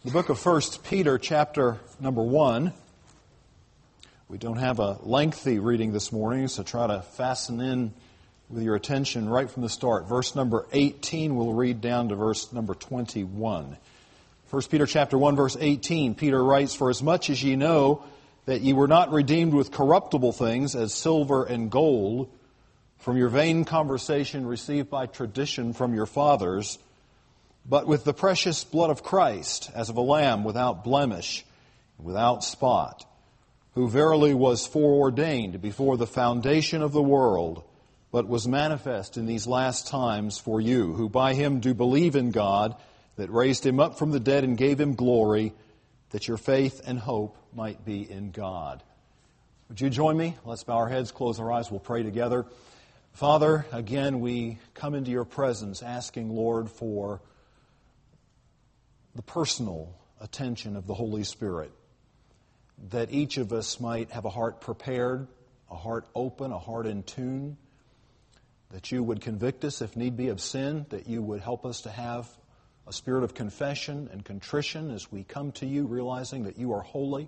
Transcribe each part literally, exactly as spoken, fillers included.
The book of First Peter, chapter number one. We don't have a lengthy reading this morning, so try to fasten in with your attention right from the start. Verse number eighteen, we'll read down to verse number twenty-one. First Peter chapter one, verse eighteen, Peter writes, "For as much as ye know that ye were not redeemed with corruptible things, as silver and gold, from your vain conversation received by tradition from your fathers, but with the precious blood of Christ, as of a lamb without blemish, without spot, who verily was foreordained before the foundation of the world, but was manifest in these last times for you, who by him do believe in God, that raised him up from the dead and gave him glory, that your faith and hope might be in God." Would you join me? Let's bow our heads, close our eyes, we'll pray together. Father, again we come into your presence asking, Lord, for the personal attention of the Holy Spirit, that each of us might have a heart prepared, a heart open, a heart in tune, that you would convict us if need be of sin, that you would help us to have a spirit of confession and contrition as we come to you, realizing that you are holy.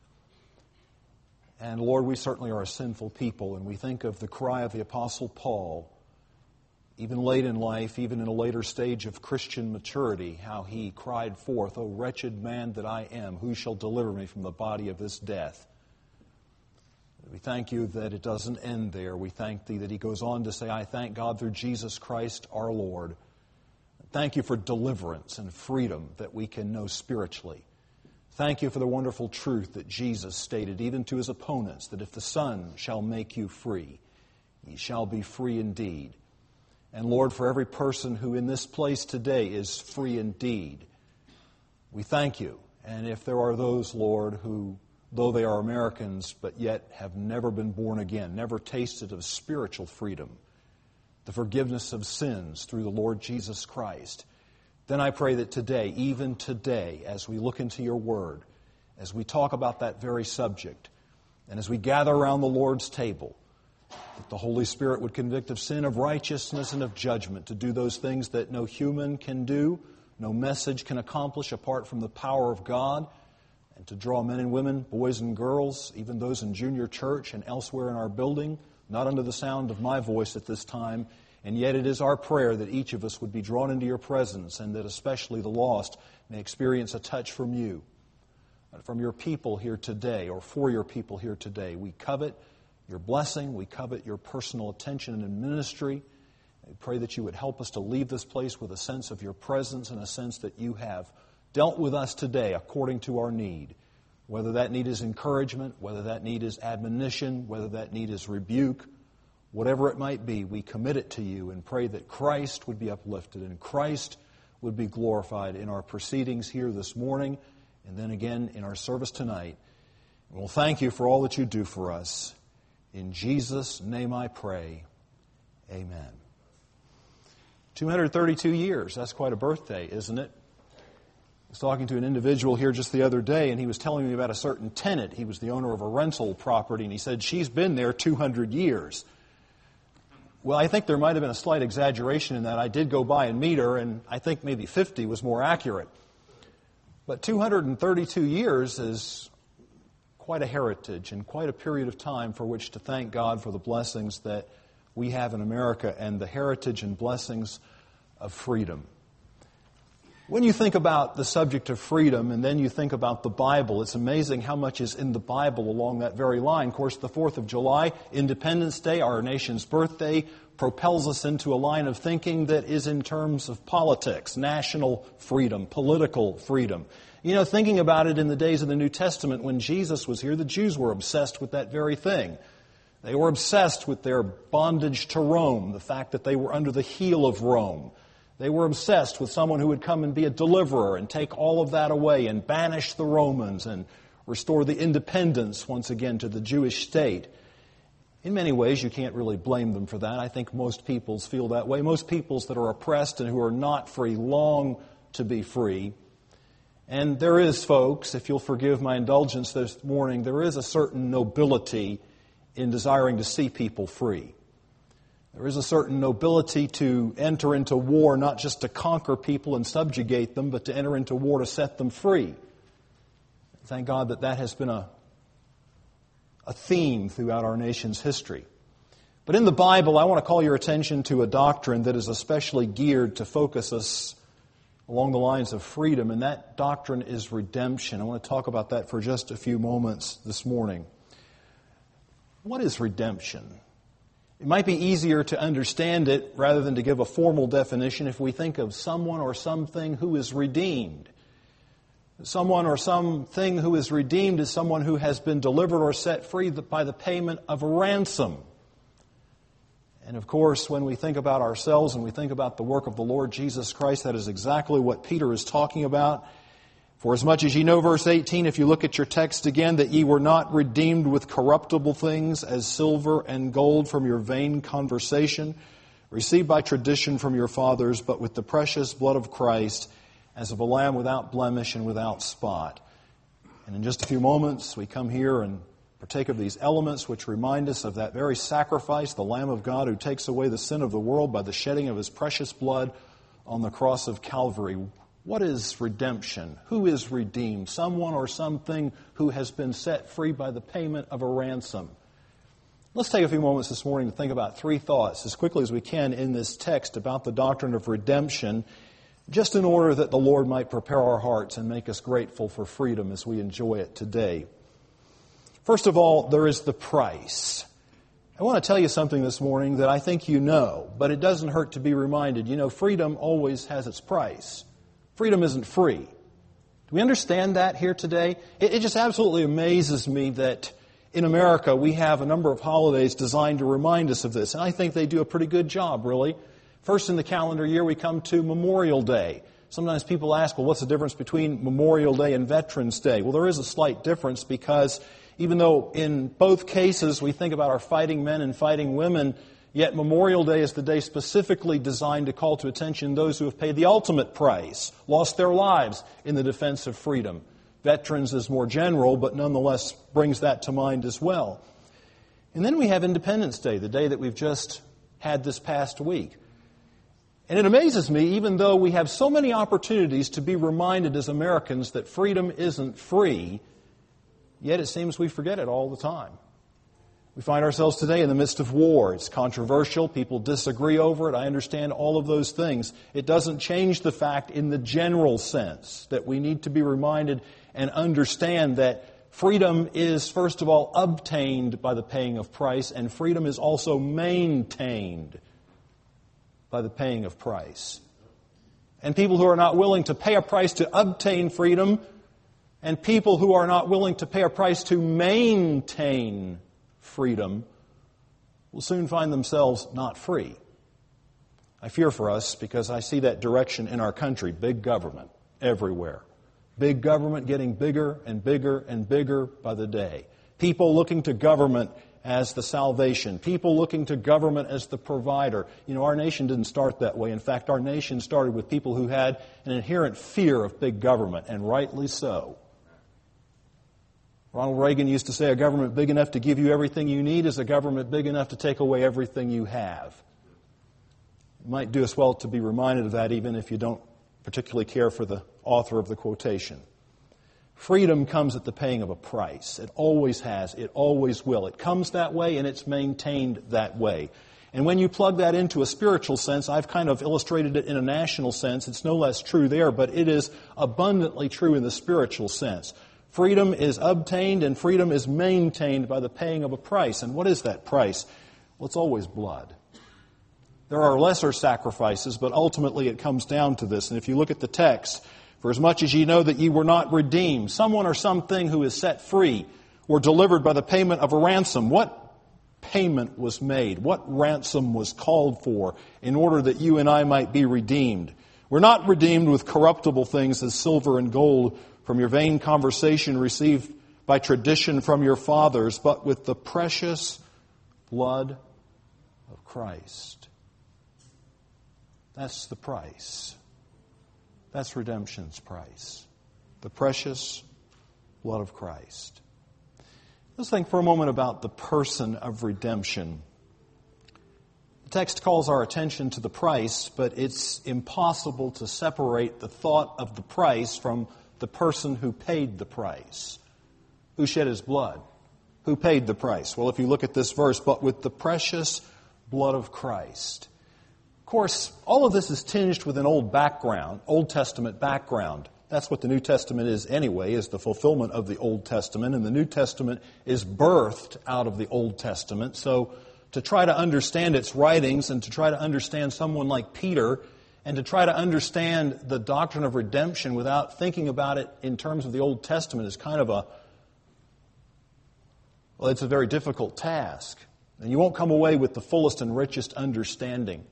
And Lord, we certainly are a sinful people, and we think of the cry of the Apostle Paul, even late in life, even in a later stage of Christian maturity, how he cried forth, "O wretched man that I am, who shall deliver me from the body of this death?" We thank you that it doesn't end there. We thank thee that he goes on to say, "I thank God through Jesus Christ our Lord." Thank you for deliverance and freedom that we can know spiritually. Thank you for the wonderful truth that Jesus stated, even to his opponents, that if the Son shall make you free, ye shall be free indeed. And Lord, for every person who in this place today is free indeed, we thank you. And if there are those, Lord, who, though they are Americans, but yet have never been born again, never tasted of spiritual freedom, the forgiveness of sins through the Lord Jesus Christ, then I pray that today, even today, as we look into your Word, as we talk about that very subject, and as we gather around the Lord's table, that the Holy Spirit would convict of sin, of righteousness, and of judgment, to do those things that no human can do, no message can accomplish apart from the power of God, and to draw men and women, boys and girls, even those in junior church and elsewhere in our building, not under the sound of my voice at this time, and yet it is our prayer that each of us would be drawn into your presence, and that especially the lost may experience a touch from you, from your people here today, or for your people here today. We covet your blessing, we covet your personal attention and ministry. We pray that you would help us to leave this place with a sense of your presence and a sense that you have dealt with us today according to our need. Whether that need is encouragement, whether that need is admonition, whether that need is rebuke, whatever it might be, we commit it to you and pray that Christ would be uplifted and Christ would be glorified in our proceedings here this morning and then again in our service tonight. And we'll thank you for all that you do for us. In Jesus' name I pray. Amen. two hundred thirty-two years, that's quite a birthday, isn't it? I was talking to an individual here just the other day, and he was telling me about a certain tenant. He was the owner of a rental property, and he said, she's been there two hundred years. Well, I think there might have been a slight exaggeration in that. I did go by and meet her, and I think maybe fifty was more accurate. But two hundred thirty-two years is quite a heritage and quite a period of time for which to thank God for the blessings that we have in America and the heritage and blessings of freedom. When you think about the subject of freedom and then you think about the Bible, it's amazing how much is in the Bible along that very line. Of course, the fourth of July, Independence Day, our nation's birthday, propels us into a line of thinking that is in terms of politics, national freedom, political freedom. You know, thinking about it in the days of the New Testament when Jesus was here, the Jews were obsessed with that very thing. They were obsessed with their bondage to Rome, the fact that they were under the heel of Rome. They were obsessed with someone who would come and be a deliverer and take all of that away and banish the Romans and restore the independence once again to the Jewish state. In many ways, you can't really blame them for that. I think most peoples feel that way. Most peoples that are oppressed and who are not free long to be free. And there is, folks, if you'll forgive my indulgence this morning, there is a certain nobility in desiring to see people free. There is a certain nobility to enter into war, not just to conquer people and subjugate them, but to enter into war to set them free. Thank God that that has been a, a theme throughout our nation's history. But in the Bible, I want to call your attention to a doctrine that is especially geared to focus us along the lines of freedom, and that doctrine is redemption. I want to talk about that for just a few moments this morning. What is redemption? It might be easier to understand it rather than to give a formal definition if we think of someone or something who is redeemed. Someone or something who is redeemed is someone who has been delivered or set free by the payment of a ransom. And of course, when we think about ourselves and we think about the work of the Lord Jesus Christ, that is exactly what Peter is talking about. For as much as ye know, verse eighteen, if you look at your text again, that ye were not redeemed with corruptible things as silver and gold from your vain conversation, received by tradition from your fathers, but with the precious blood of Christ, as of a lamb without blemish and without spot. And in just a few moments, we come here and partake of these elements which remind us of that very sacrifice, the Lamb of God who takes away the sin of the world by the shedding of His precious blood on the cross of Calvary. What is redemption? Who is redeemed? Someone or something who has been set free by the payment of a ransom. Let's take a few moments this morning to think about three thoughts as quickly as we can in this text about the doctrine of redemption, just in order that the Lord might prepare our hearts and make us grateful for freedom as we enjoy it today. First of all, there is the price. I want to tell you something this morning that I think you know, but it doesn't hurt to be reminded. You know, freedom always has its price. Freedom isn't free. Do we understand that here today? It, it just absolutely amazes me that in America we have a number of holidays designed to remind us of this, and I think they do a pretty good job, really. First in the calendar year we come to Memorial Day. Sometimes people ask, well, what's the difference between Memorial Day and Veterans Day? Well, there is a slight difference because even though in both cases we think about our fighting men and fighting women, yet Memorial Day is the day specifically designed to call to attention those who have paid the ultimate price, lost their lives in the defense of freedom. Veterans is more general, but nonetheless brings that to mind as well. And then we have Independence Day, the day that we've just had this past week. And it amazes me, even though we have so many opportunities to be reminded as Americans that freedom isn't free, yet it seems we forget it all the time. We find ourselves today in the midst of war. It's controversial. People disagree over it. I understand all of those things. It doesn't change the fact in the general sense that we need to be reminded and understand that freedom is, first of all, obtained by the paying of price, and freedom is also maintained by the paying of price. And people who are not willing to pay a price to obtain freedom, and people who are not willing to pay a price to maintain freedom will soon find themselves not free. I fear for us because I see that direction in our country. Big government everywhere. Big government getting bigger and bigger and bigger by the day. People looking to government as the salvation. People looking to government as the provider. You know, our nation didn't start that way. In fact, our nation started with people who had an inherent fear of big government, and rightly so. Ronald Reagan used to say a government big enough to give you everything you need is a government big enough to take away everything you have. It might do us well to be reminded of that even if you don't particularly care for the author of the quotation. Freedom comes at the paying of a price. It always has. It always will. It comes that way and it's maintained that way. And when you plug that into a spiritual sense, I've kind of illustrated it in a national sense. It's no less true there, but it is abundantly true in the spiritual sense. Freedom is obtained and freedom is maintained by the paying of a price. And what is that price? Well, it's always blood. There are lesser sacrifices, but ultimately it comes down to this. And if you look at the text, for as much as ye know that ye were not redeemed, someone or something who is set free or delivered by the payment of a ransom. What payment was made? What ransom was called for in order that you and I might be redeemed? We're not redeemed with corruptible things as silver and gold from your vain conversation received by tradition from your fathers, but with the precious blood of Christ. That's the price. That's redemption's price. The precious blood of Christ. Let's think for a moment about the person of redemption. text calls our attention to the price, but it's impossible to separate the thought of the price from the person who paid the price. Who shed his blood? Who paid the price? Well, if you look at this verse, but with the precious blood of Christ. Of course, all of this is tinged with an old background, Old Testament background. That's what the New Testament is anyway, is the fulfillment of the Old Testament. And the New Testament is birthed out of the Old Testament. So to try to understand its writings and to try to understand someone like Peter and to try to understand the doctrine of redemption without thinking about it in terms of the Old Testament is kind of a, well, it's a very difficult task. And you won't come away with the fullest and richest understanding.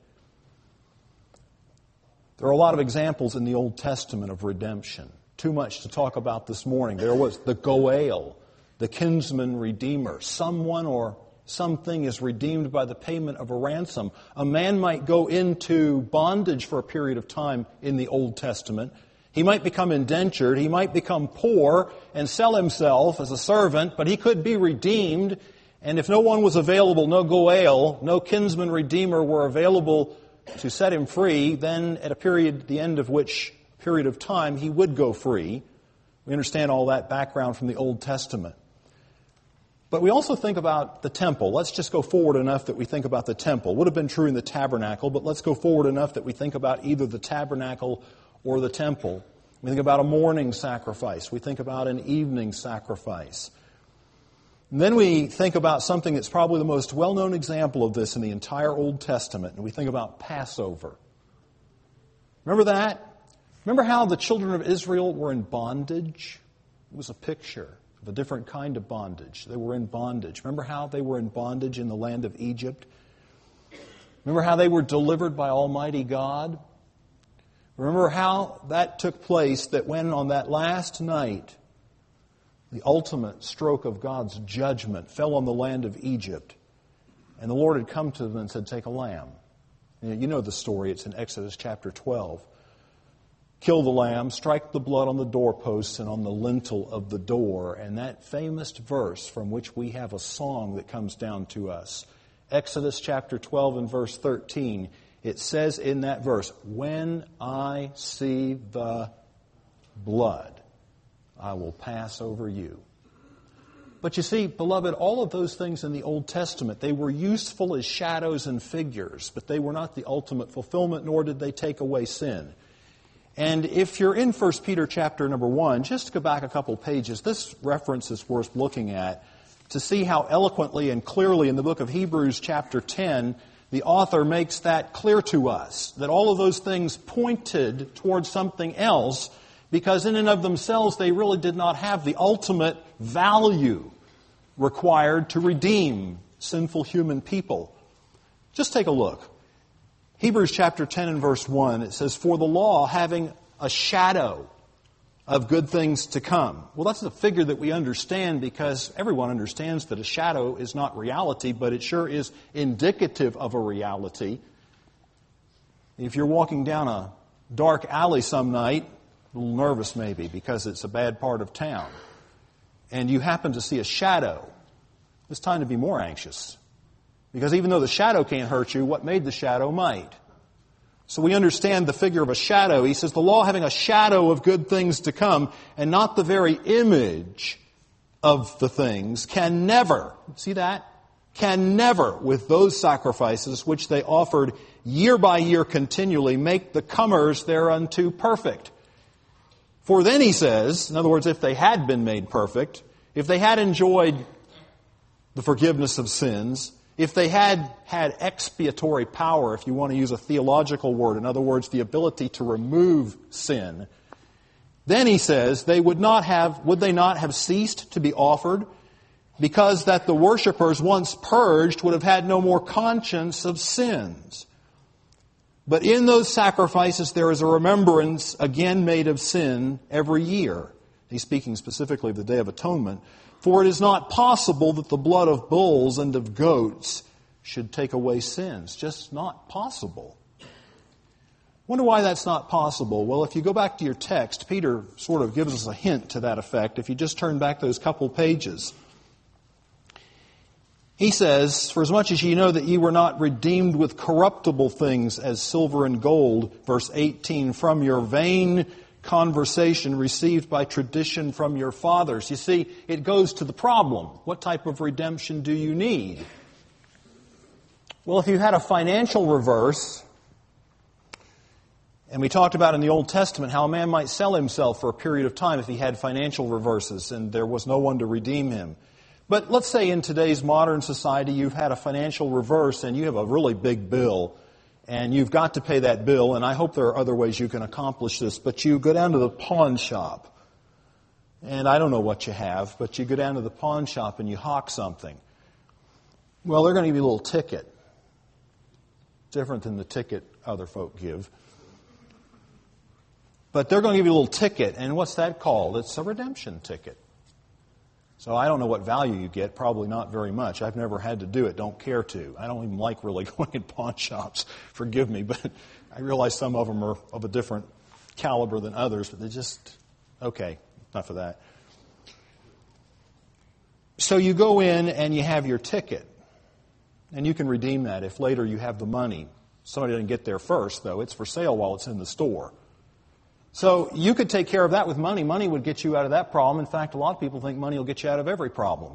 There are a lot of examples in the Old Testament of redemption. Too much to talk about this morning. There was the Goel, the kinsman redeemer. Someone or something is redeemed by the payment of a ransom. A man might go into bondage for a period of time in the Old Testament. He might become indentured. He might become poor and sell himself as a servant, but he could be redeemed. And if no one was available, no Goel, no kinsman redeemer were available to set him free, then at a period, the end of which period of time, he would go free. We understand all that background from the Old Testament. But we also think about the temple. Let's just go forward enough that we think about the temple. Would have been true in the tabernacle, but let's go forward enough that we think about either the tabernacle or the temple. We think about a morning sacrifice. We think about an evening sacrifice. And then we think about something that's probably the most well-known example of this in the entire Old Testament, and we think about Passover. Remember that? Remember how the children of Israel were in bondage? It was a picture of a different kind of bondage. They were in bondage. Remember how they were in bondage in the land of Egypt? Remember how they were delivered by Almighty God? Remember how that took place, that when on that last night, the ultimate stroke of God's judgment fell on the land of Egypt, and the Lord had come to them and said, take a lamb. You know the story. It's in Exodus chapter twelve. Kill the lamb, strike the blood on the doorposts and on the lintel of the door. And that famous verse from which we have a song that comes down to us. Exodus chapter twelve and verse thirteen. It says in that verse, when I see the blood, I will pass over you. But you see, beloved, all of those things in the Old Testament, they were useful as shadows and figures, but they were not the ultimate fulfillment, nor did they take away sin. And if you're in First Peter chapter number one, just go back a couple pages. This reference is worth looking at to see how eloquently and clearly in the book of Hebrews chapter ten, the author makes that clear to us, that all of those things pointed towards something else, because in and of themselves they really did not have the ultimate value required to redeem sinful human people. Just take a look. Hebrews chapter ten and verse one, it says, for the law having a shadow of good things to come. Well, that's a figure that we understand because everyone understands that a shadow is not reality, but it sure is indicative of a reality. If you're walking down a dark alley some night, a little nervous maybe because it's a bad part of town, and you happen to see a shadow, it's time to be more anxious. Because even though the shadow can't hurt you, what made the shadow might. So we understand the figure of a shadow. He says, the law having a shadow of good things to come, and not the very image of the things, can never, see that? Can never, with those sacrifices which they offered year by year continually, make the comers thereunto perfect. For then, he says, in other words, if they had been made perfect, if they had enjoyed the forgiveness of sins, if they had had expiatory power, if you want to use a theological word, in other words, the ability to remove sin, then he says they would not have, would they not have ceased to be offered? Because that the worshipers, once purged, would have had no more conscience of sins. But in those sacrifices there is a remembrance again made of sin every year. He's speaking specifically of the Day of Atonement. For it is not possible that the blood of bulls and of goats should take away sins. Just not possible. Wonder why that's not possible? Well, if you go back to your text, Peter sort of gives us a hint to that effect. If you just turn back those couple pages. He says, "For as much as ye know that ye were not redeemed with corruptible things as silver and gold," verse eighteen, "from your vain conversation received by tradition from your fathers." You see, it goes to the problem. What type of redemption do you need? Well, if you had a financial reverse, and we talked about in the Old Testament how a man might sell himself for a period of time if he had financial reverses and there was no one to redeem him. But let's say in today's modern society you've had a financial reverse and you have a really big bill and you've got to pay that bill, and I hope there are other ways you can accomplish this, but you go down to the pawn shop, and I don't know what you have, but you go down to the pawn shop and you hawk something. Well, they're going to give you a little ticket. Different than the ticket other folk give. But they're going to give you a little ticket, and what's that called? It's a redemption ticket. So I don't know what value you get, probably not very much. I've never had to do it, don't care to. I don't even like really going in pawn shops, forgive me, but I realize some of them are of a different caliber than others, but they're just, okay, enough of that. So you go in and you have your ticket, and you can redeem that if later you have the money. Somebody didn't get there first, though. It's for sale while it's in the store. So you could take care of that with money. Money would get you out of that problem. In fact, a lot of people think money will get you out of every problem.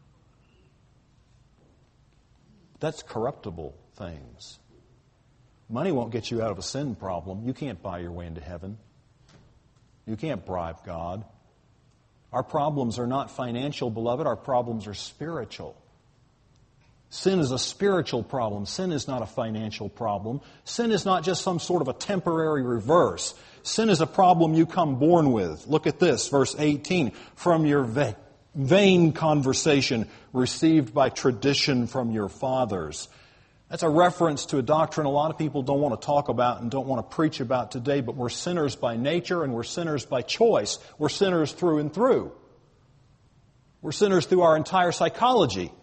That's corruptible things. Money won't get you out of a sin problem. You can't buy your way into heaven. You can't bribe God. Our problems are not financial, beloved. Our problems are spiritual. Sin is a spiritual problem. Sin is not a financial problem. Sin is not just some sort of a temporary reverse. Sin is a problem you come born with. Look at this, verse eighteen. "From your va- vain conversation received by tradition from your fathers." That's a reference to a doctrine a lot of people don't want to talk about and don't want to preach about today, but we're sinners by nature and we're sinners by choice. We're sinners through and through. We're sinners through our entire psychology.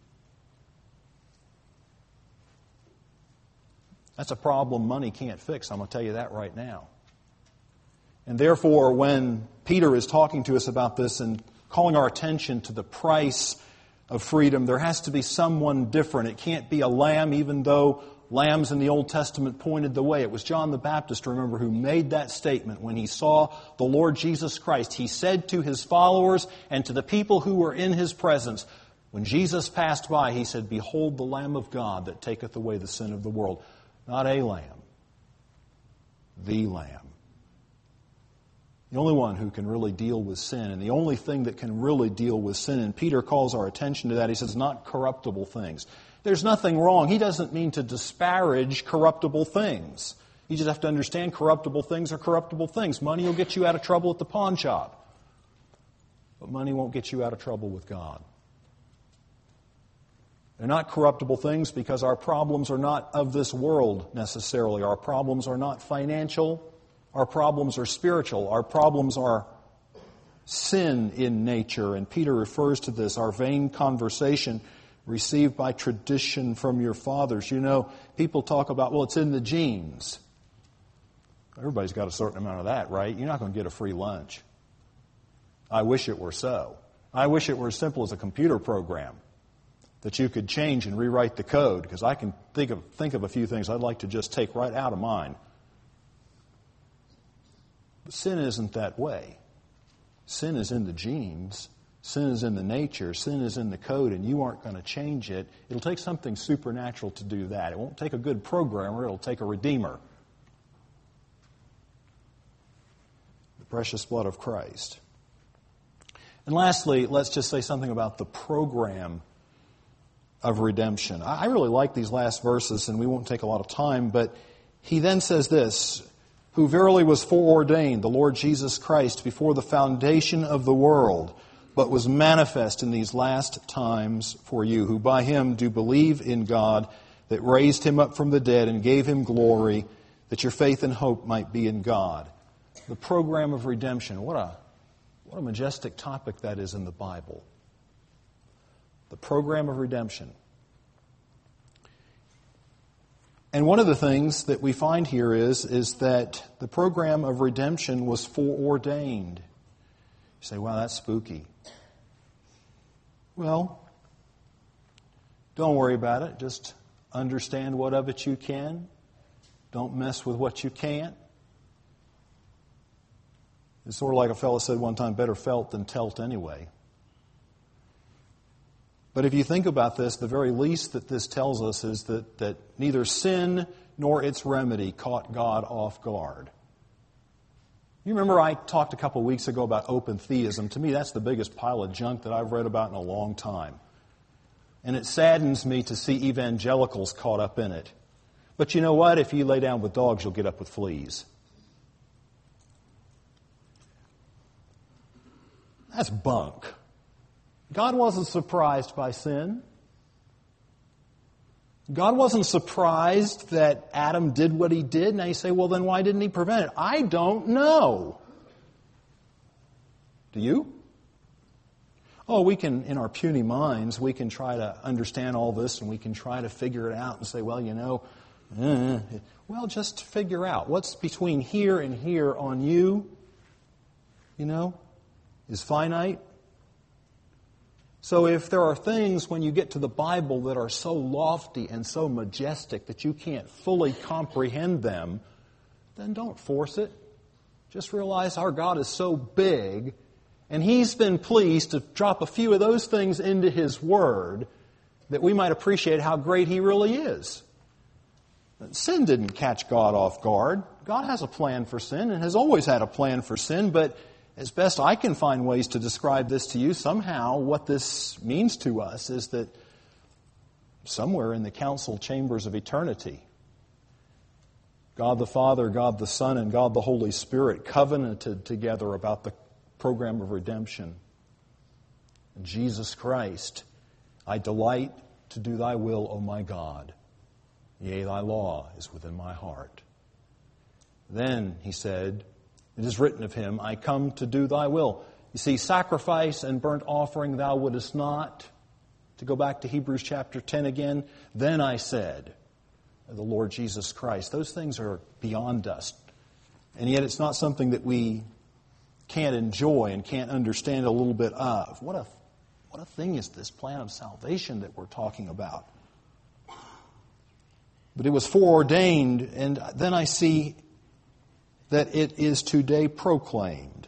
That's a problem money can't fix. I'm going to tell you that right now. And therefore, when Peter is talking to us about this and calling our attention to the price of freedom, there has to be someone different. It can't be a lamb, even though lambs in the Old Testament pointed the way. It was John the Baptist, remember, who made that statement when he saw the Lord Jesus Christ. He said to his followers and to the people who were in his presence, when Jesus passed by, he said, "Behold the Lamb of God that taketh away the sin of the world." Not a lamb, the Lamb. The only one who can really deal with sin, and the only thing that can really deal with sin, and Peter calls our attention to that. He says, not corruptible things. There's nothing wrong. He doesn't mean to disparage corruptible things. You just have to understand corruptible things are corruptible things. Money will get you out of trouble at the pawn shop, but money won't get you out of trouble with God. They're not corruptible things because our problems are not of this world necessarily. Our problems are not financial. Our problems are spiritual. Our problems are sin in nature. And Peter refers to this, our vain conversation received by tradition from your fathers. You know, people talk about, well, it's in the genes. Everybody's got a certain amount of that, right? You're not going to get a free lunch. I wish it were so. I wish it were as simple as a computer program that you could change and rewrite the code, because I can think of think of a few things I'd like to just take right out of mine. But sin isn't that way. Sin is in the genes. Sin is in the nature. Sin is in the code, and you aren't going to change it. It'll take something supernatural to do that. It won't take a good programmer. It'll take a redeemer. The precious blood of Christ. And lastly, let's just say something about the program of redemption. I really like these last verses, and we won't take a lot of time, but he then says this, "Who verily was foreordained, the Lord Jesus Christ, before the foundation of the world, but was manifest in these last times for you, who by him do believe in God, that raised him up from the dead and gave him glory, that your faith and hope might be in God." The program of redemption. What a, what a majestic topic that is in the Bible. The program of redemption. And one of the things that we find here is, is that the program of redemption was foreordained. You say, wow, that's spooky. Well, Don't worry about it. Just understand what of it you can. Don't mess with what you can't. It's sort of like a fellow said one time, better felt than telt anyway. But if you think about this, the very least that this tells us is that, that neither sin nor its remedy caught God off guard. You remember I talked a couple weeks ago about open theism. To me, that's the biggest pile of junk that I've read about in a long time. And it saddens me to see evangelicals caught up in it. But you know what? If you lay down with dogs, you'll get up with fleas. That's bunk. God wasn't surprised by sin. God wasn't surprised that Adam did what he did. Now you say, well, then why didn't he prevent it? I don't know. Do you? Oh, we can, in our puny minds, we can try to understand all this and we can try to figure it out and say, well, you know, uh, well, just figure out what's between here and here on you, you know, is finite. So if there are things when you get to the Bible that are so lofty and so majestic that you can't fully comprehend them, then don't force it. Just realize our God is so big, and He's been pleased to drop a few of those things into His Word that we might appreciate how great He really is. Sin didn't catch God off guard. God has a plan for sin and has always had a plan for sin, but as best I can find ways to describe this to you, somehow what this means to us is that somewhere in the council chambers of eternity, God the Father, God the Son, and God the Holy Spirit covenanted together about the program of redemption. And Jesus Christ, I delight to do thy will, O my God. Yea, thy law is within my heart. Then, he said, it is written of him, I come to do thy will. You see, sacrifice and burnt offering thou wouldest not. To go back to Hebrews chapter ten again, then I said, the Lord Jesus Christ. Those things are beyond us. And yet it's not something that we can't enjoy and can't understand a little bit of. What a, what a thing is this plan of salvation that we're talking about. But it was foreordained, and then I see that it is today proclaimed,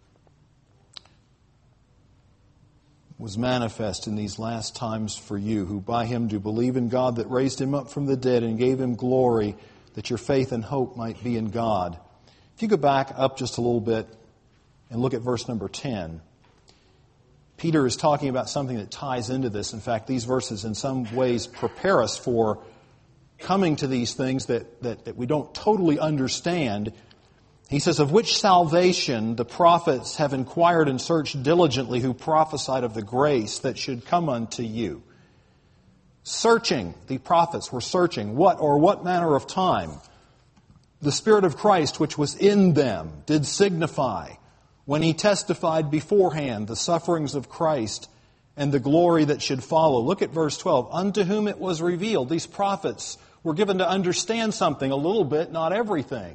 was manifest in these last times for you, who by Him do believe in God that raised Him up from the dead and gave Him glory, that your faith and hope might be in God. If you go back up just a little bit and look at verse number ten, Peter is talking about something that ties into this. In fact, these verses in some ways prepare us for coming to these things that, that, that we don't totally understand. He says, of which salvation the prophets have inquired and searched diligently, who prophesied of the grace that should come unto you. Searching, the prophets were searching, what or what manner of time the Spirit of Christ which was in them did signify when He testified beforehand the sufferings of Christ and the glory that should follow. Look at verse twelve. Unto whom it was revealed. These prophets were given to understand something, a little bit, not everything.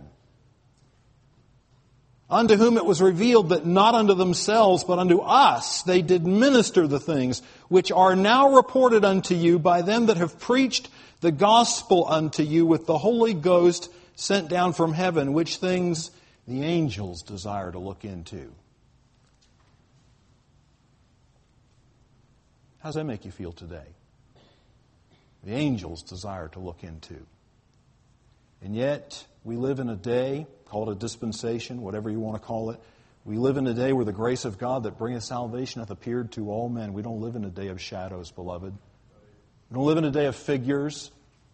Unto whom it was revealed that not unto themselves, but unto us they did minister the things which are now reported unto you by them that have preached the gospel unto you with the Holy Ghost sent down from heaven, which things the angels desire to look into. How does that make you feel today? The angels desire to look into. And yet, we live in a day, call it a dispensation, whatever you want to call it. We live in a day where the grace of God that bringeth salvation hath appeared to all men. We don't live in a day of shadows, beloved. We don't live in a day of figures.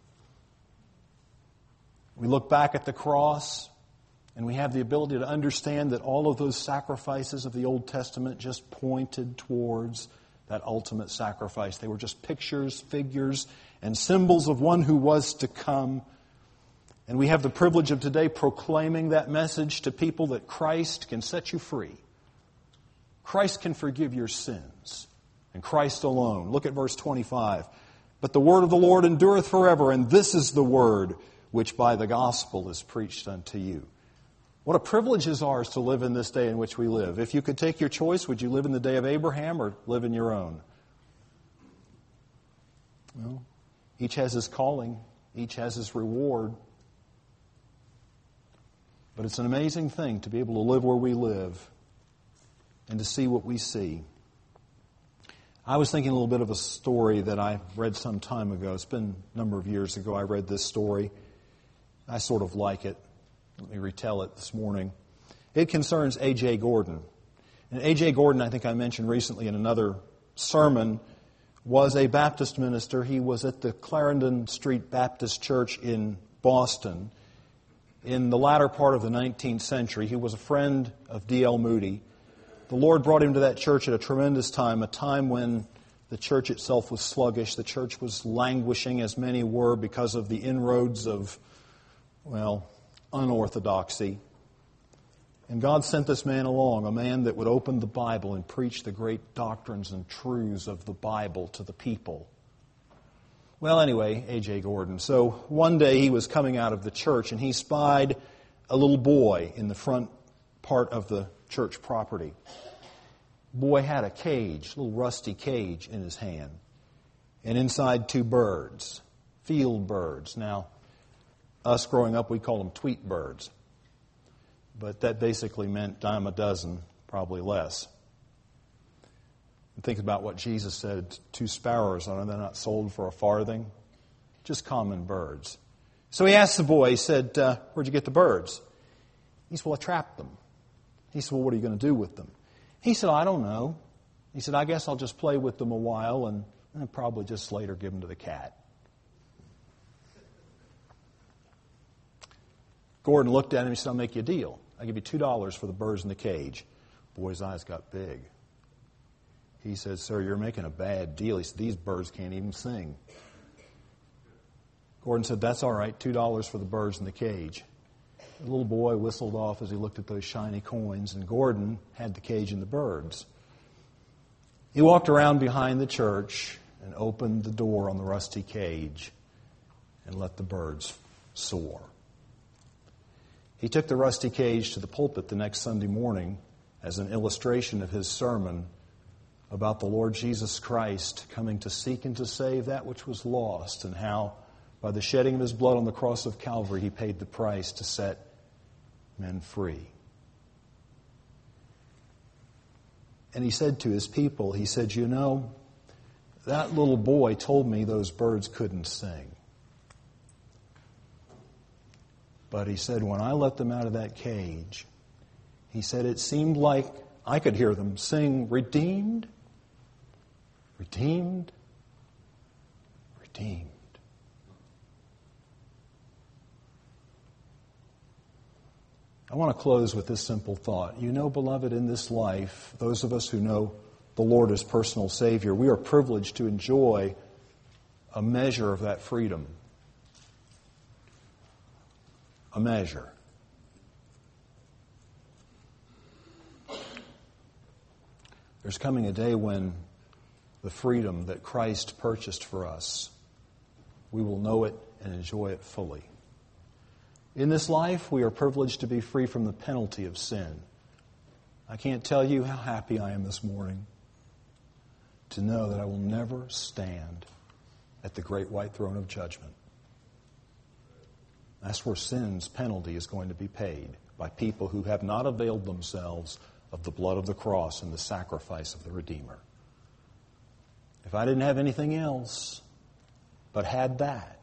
We look back at the cross, and we have the ability to understand that all of those sacrifices of the Old Testament just pointed towards that ultimate sacrifice. They were just pictures, figures, and symbols of one who was to come. And we have the privilege of today proclaiming that message to people that Christ can set you free. Christ can forgive your sins. And Christ alone. Look at verse twenty-five. But the word of the Lord endureth forever, and this is the word which by the gospel is preached unto you. What a privilege is ours to live in this day in which we live. If you could take your choice, would you live in the day of Abraham or live in your own? Well, each has his calling. Each has his reward. But it's an amazing thing to be able to live where we live and to see what we see. I was thinking a little bit of a story that I read some time ago. It's been a number of years ago I read this story. I sort of like it. Let me retell it this morning. It concerns A J Gordon. And A J Gordon, I think I mentioned recently in another sermon, was a Baptist minister. He was at the Clarendon Street Baptist Church in Boston in the latter part of the nineteenth century. He was a friend of D L Moody. The Lord brought him to that church at a tremendous time, a time when the church itself was sluggish. The church was languishing, as many were, because of the inroads of, well, unorthodoxy. And God sent this man along, a man that would open the Bible and preach the great doctrines and truths of the Bible to the people. Well, anyway, A J Gordon. So one day he was coming out of the church and he spied a little boy in the front part of the church property. Boy had a cage, a little rusty cage in his hand. And inside two birds, field birds. Now, us growing up, we call them tweet birds. But that basically meant dime a dozen, probably less. And think about what Jesus said, two sparrows, are they not sold for a farthing? Just common birds. So he asked the boy, he said, uh, where'd you get the birds? He said, well, I trapped them. He said, well, what are you going to do with them? He said, I don't know. He said, I guess I'll just play with them a while and, and probably just later give them to the cat. Gordon looked at him and he said, I'll make you a deal. I'll give you two dollars for the birds in the cage. Boy's eyes got big. He said, sir, you're making a bad deal. He said, these birds can't even sing. Gordon said, that's all right, two dollars for the birds in the cage. The little boy whistled off as he looked at those shiny coins, and Gordon had the cage and the birds. He walked around behind the church and opened the door on the rusty cage and let the birds soar. He took the rusty cage to the pulpit the next Sunday morning as an illustration of his sermon about the Lord Jesus Christ coming to seek and to save that which was lost, and how by the shedding of his blood on the cross of Calvary he paid the price to set men free. And he said to his people, he said, you know, that little boy told me those birds couldn't sing. But he said, when I let them out of that cage, he said, it seemed like I could hear them sing, redeemed, redeemed, redeemed. I want to close with this simple thought. You know, beloved, in this life, those of us who know the Lord as personal Savior, we are privileged to enjoy a measure of that freedom. A measure. There's coming a day when the freedom that Christ purchased for us, we will know it and enjoy it fully. In this life, we are privileged to be free from the penalty of sin. I can't tell you how happy I am this morning to know that I will never stand at the great white throne of judgment. That's where sin's penalty is going to be paid by people who have not availed themselves of the blood of the cross and the sacrifice of the Redeemer. If I didn't have anything else but had that,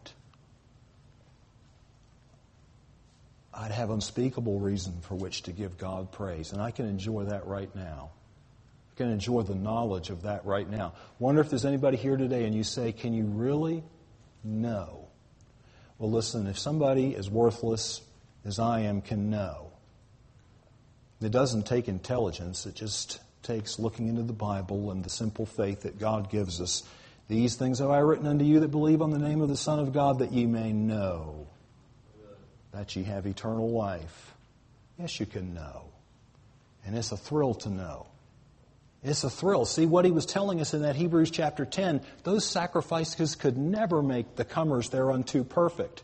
I'd have unspeakable reason for which to give God praise. And I can enjoy that right now. I can enjoy the knowledge of that right now. Wonder if there's anybody here today and you say, can you really? No. Well, listen, if somebody as worthless as I am can know, it doesn't take intelligence. It just takes looking into the Bible and the simple faith that God gives us. These things have I written unto you that believe on the name of the Son of God, that ye may know that ye have eternal life. Yes, you can know. And it's a thrill to know. It's a thrill. See what he was telling us in that Hebrews chapter ten. Those sacrifices could never make the comers thereunto perfect.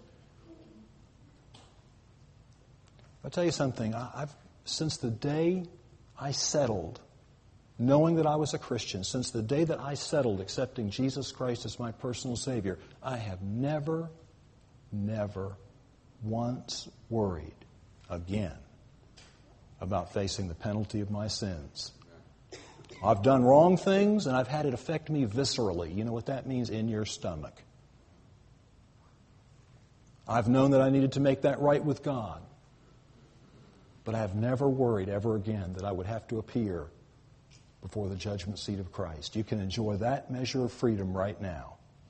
I'll tell you something. I've, since the day I settled knowing that I was a Christian, since the day that I settled accepting Jesus Christ as my personal Savior, I have never, never once worried again about facing the penalty of my sins. I've done wrong things, and I've had it affect me viscerally. You know what that means? In your stomach. I've known that I needed to make that right with God. But I have never worried ever again that I would have to appear before the judgment seat of Christ. You can enjoy that measure of freedom right now.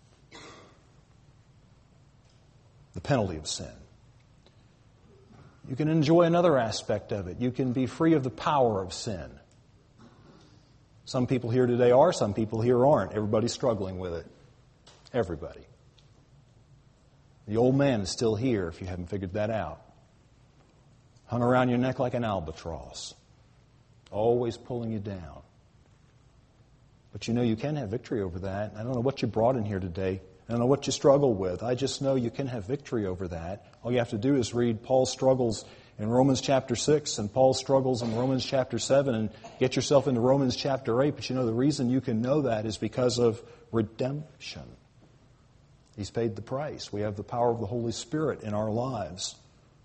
The penalty of sin. You can enjoy another aspect of it. You can be free of the power of sin. Some people here today are, some people here aren't. Everybody's struggling with it. Everybody. The old man is still here if you haven't figured that out. Hung around your neck like an albatross. Always pulling you down. But you know you can have victory over that. I don't know what you brought in here today. I don't know what you struggle with. I just know you can have victory over that. All you have to do is read Paul's struggles in Romans chapter six and Paul's struggles in Romans chapter seven and get yourself into Romans chapter eight. But you know the reason you can know that is because of redemption. He's paid the price. We have the power of the Holy Spirit in our lives.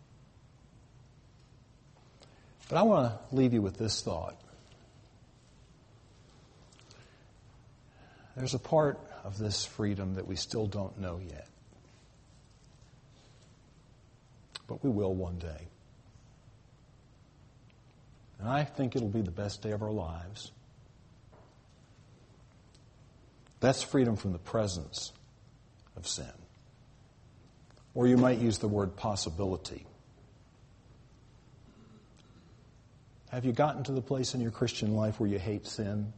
But I want to leave you with this thought. There's a part of this freedom that we still don't know yet. But we will one day. And I think it'll be the best day of our lives. That's freedom from the presence of sin. Or you might use the word possibility. Have you gotten to the place in your Christian life where you hate sin?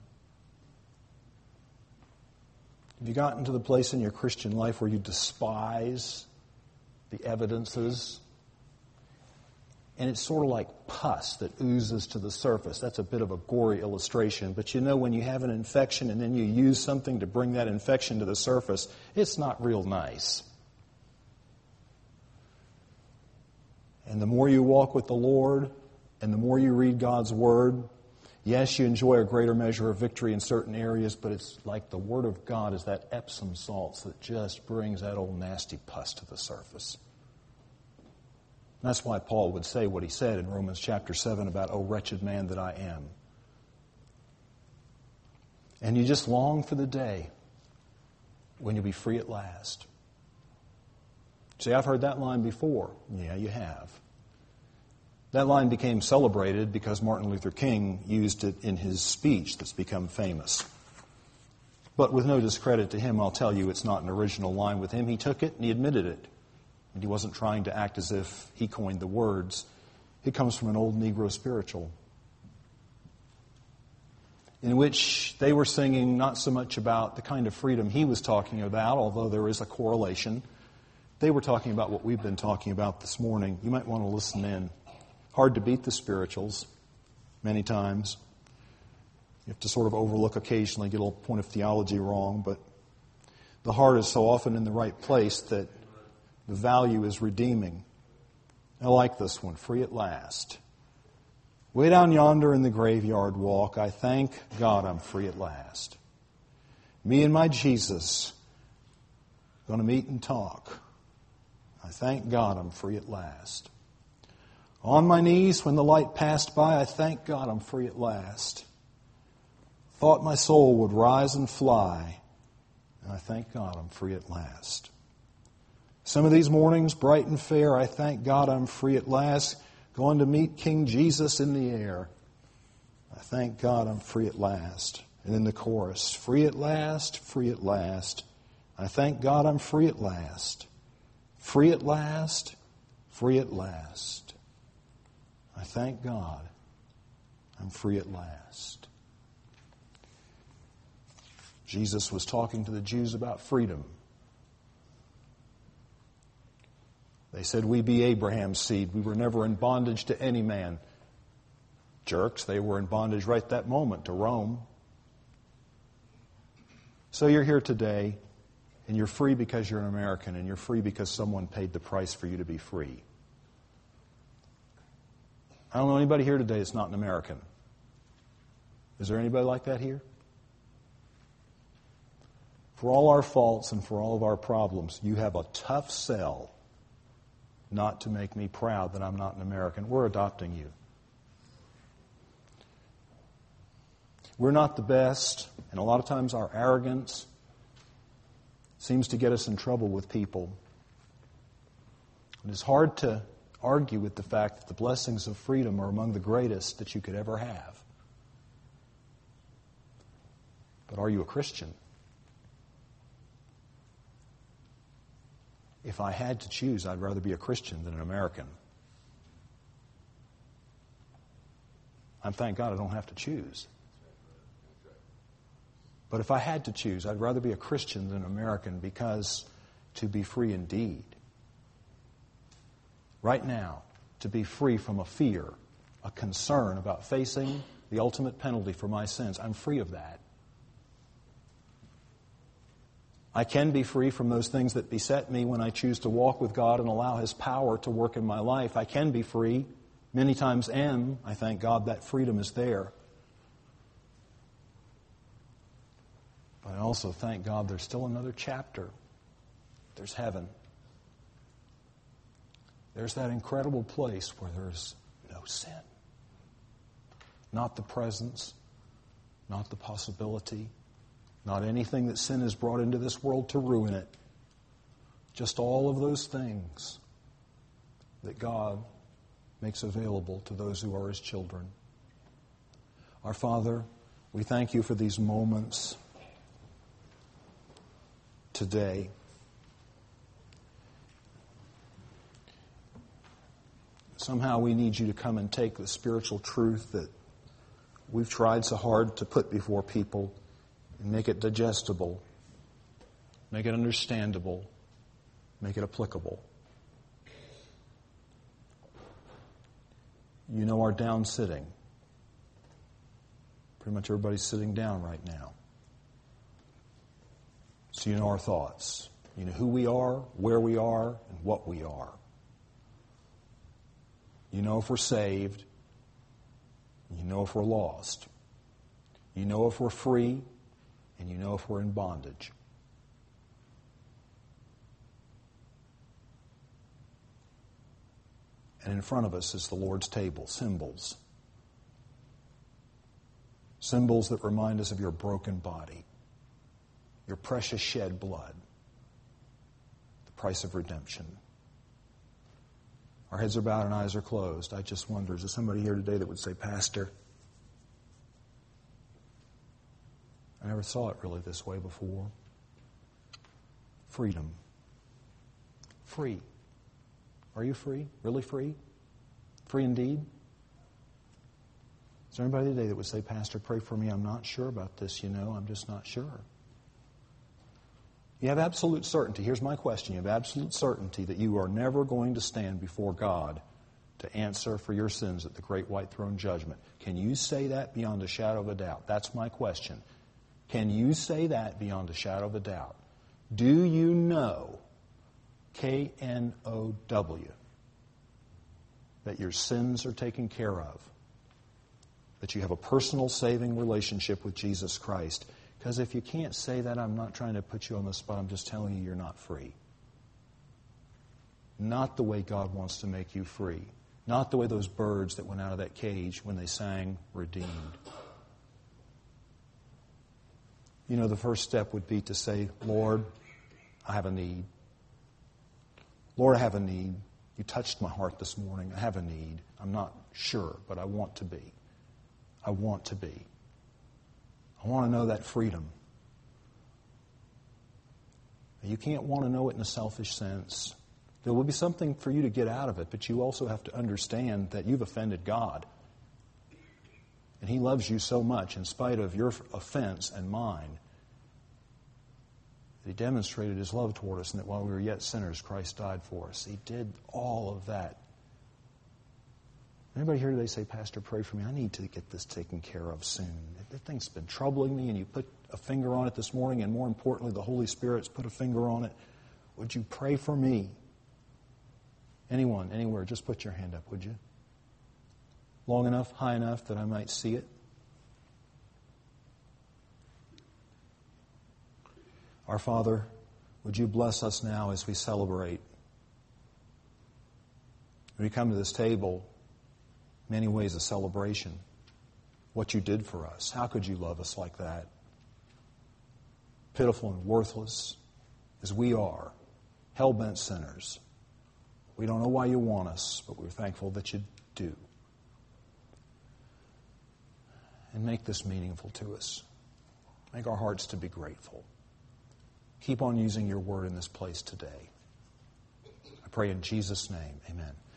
Have you gotten to the place in your Christian life where you despise the evidences? And it's sort of like pus that oozes to the surface. That's a bit of a gory illustration. But you know, when you have an infection and then you use something to bring that infection to the surface, it's not real nice. And the more you walk with the Lord, and the more you read God's Word, yes, you enjoy a greater measure of victory in certain areas, but it's like the Word of God is that Epsom salts that just brings that old nasty pus to the surface. That's why Paul would say what he said in Romans chapter seven about, "O wretched man that I am." And you just long for the day when you'll be free at last. See, I've heard that line before. Yeah, you have. That line became celebrated because Martin Luther King used it in his speech that's become famous. But with no discredit to him, I'll tell you it's not an original line with him. He took it and he admitted it. And he wasn't trying to act as if he coined the words. It comes from an old Negro spiritual in which they were singing not so much about the kind of freedom he was talking about, although there is a correlation. They were talking about what we've been talking about this morning. You might want to listen in. Hard to beat the spirituals many times. You have to sort of overlook occasionally, get a little point of theology wrong, but the heart is so often in the right place that the value is redeeming. I like this one, free at last. Way down yonder in the graveyard walk, I thank God I'm free at last. Me and my Jesus going to meet and talk. I thank God I'm free at last. On my knees when the light passed by, I thank God I'm free at last. Thought my soul would rise and fly, and I thank God I'm free at last. Some of these mornings, bright and fair, I thank God I'm free at last, going to meet King Jesus in the air. I thank God I'm free at last. And in the chorus, free at last, free at last. I thank God I'm free at last. Free at last, free at last. I thank God I'm free at last. Jesus was talking to the Jews about freedom. They said, we be Abraham's seed. We were never in bondage to any man. Jerks, they were in bondage right that moment to Rome. So you're here today, and you're free because you're an American, and you're free because someone paid the price for you to be free. I don't know anybody here today that's not an American. Is there anybody like that here? For all our faults and for all of our problems, you have a tough sell not to make me proud that I'm not an American. We're adopting you. We're not the best, and a lot of times our arrogance seems to get us in trouble with people. And it's hard to argue with the fact that the blessings of freedom are among the greatest that you could ever have. But are you a Christian? If I had to choose, I'd rather be a Christian than an American. I'm thank God I don't have to choose. But if I had to choose, I'd rather be a Christian than an American, because to be free indeed. Right now, to be free from a fear, a concern about facing the ultimate penalty for my sins, I'm free of that. I can be free from those things that beset me when I choose to walk with God and allow His power to work in my life. I can be free. Many times am. I thank God that freedom is there. But I also thank God there's still another chapter. There's heaven. There's that incredible place where there's no sin. Not the presence, not the possibility, not anything that sin has brought into this world to ruin it. Just all of those things that God makes available to those who are His children. Our Father, we thank You for these moments today. Somehow we need You to come and take the spiritual truth that we've tried so hard to put before people and make it digestible, make it understandable, make it applicable. You know our down sitting. Pretty much everybody's sitting down right now. So you know our thoughts. You know who we are, where we are, and what we are. You know if we're saved. You know if we're lost. You know if we're free. And you know if we're in bondage. And in front of us is the Lord's table, symbols. Symbols that remind us of Your broken body, Your precious shed blood, the price of redemption. Our heads are bowed and eyes are closed. I just wonder, is there somebody here today that would say, Pastor, I never saw it really this way before. Freedom. Free. Are you free? Really free? Free indeed? Is there anybody today that would say, Pastor, pray for me. I'm not sure about this, you know. I'm just not sure. You have absolute certainty. Here's my question. You have absolute certainty that you are never going to stand before God to answer for your sins at the great white throne judgment. Can you say that beyond a shadow of a doubt? That's my question. Can you say that beyond a shadow of a doubt? Do you know, K N O W, that your sins are taken care of? That you have a personal saving relationship with Jesus Christ? Because if you can't say that, I'm not trying to put you on the spot. I'm just telling you you're not free. Not the way God wants to make you free. Not the way those birds that went out of that cage when they sang, redeemed. You know, the first step would be to say, Lord, I have a need. Lord, I have a need. You touched my heart this morning. I have a need. I'm not sure, but I want to be. I want to be. I want to know that freedom. You can't want to know it in a selfish sense. There will be something for you to get out of it, but you also have to understand that you've offended God. And He loves you so much in spite of your offense and mine. He demonstrated His love toward us, and that while we were yet sinners, Christ died for us. He did all of that. Anybody here today say, Pastor, pray for me. I need to get this taken care of soon. That thing's been troubling me, and you put a finger on it this morning, and more importantly, the Holy Spirit's put a finger on it. Would you pray for me? Anyone, anywhere, just put your hand up, would you? Long enough, high enough that I might see it. Our Father, would you bless us now as we celebrate? When we come to this table, many ways of celebration. What you did for us. How could you love us like that? Pitiful and worthless as we are, hell-bent sinners. We don't know why you want us, but we're thankful that you do. And make this meaningful to us. Make our hearts to be grateful. Keep on using your word in this place today. I pray in Jesus' name, amen.